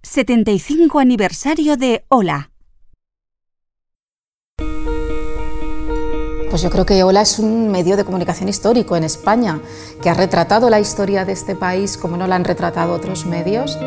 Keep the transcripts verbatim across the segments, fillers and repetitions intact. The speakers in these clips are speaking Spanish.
setenta y cinco aniversario de Hola. Pues yo creo que Hola es un medio de comunicación histórico en España, que ha retratado la historia de este país como no la han retratado otros medios.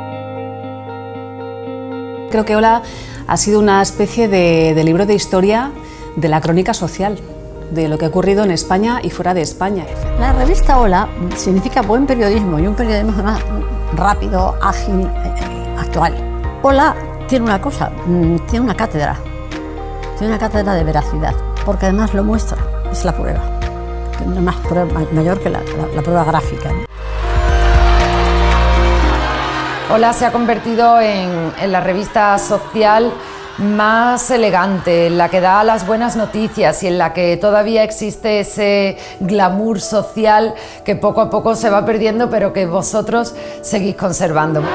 Creo que Hola ha sido una especie de, de libro de historia de la crónica social, de lo que ha ocurrido en España y fuera de España. La revista Hola significa buen periodismo y un periodismo además rápido, ágil, actual. Hola tiene una cosa, tiene una cátedra, tiene una cátedra de veracidad, porque además lo muestra, es la prueba, que no es más prueba, mayor que la, la, la prueba gráfica. Hola se ha convertido en, en la revista social más elegante, en la que da las buenas noticias y en la que todavía existe ese glamour social que poco a poco se va perdiendo, pero que vosotros seguís conservando.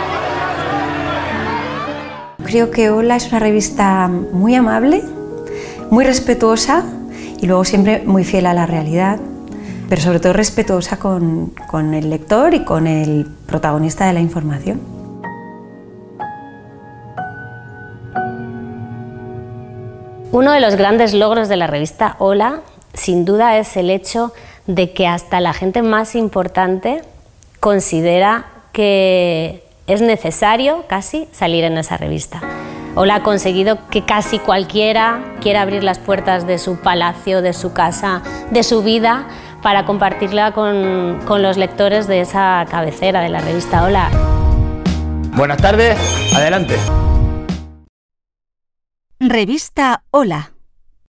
Creo que Hola es una revista muy amable, muy respetuosa y luego siempre muy fiel a la realidad, pero sobre todo respetuosa con, con el lector y con el protagonista de la información. Uno de los grandes logros de la revista Hola, sin duda, es el hecho de que hasta la gente más importante considera que es necesario casi salir en esa revista. Hola ha conseguido que casi cualquiera quiera abrir las puertas de su palacio, de su casa, de su vida, para compartirla con, con los lectores de esa cabecera de la revista Hola. Buenas tardes, adelante. Revista Hola.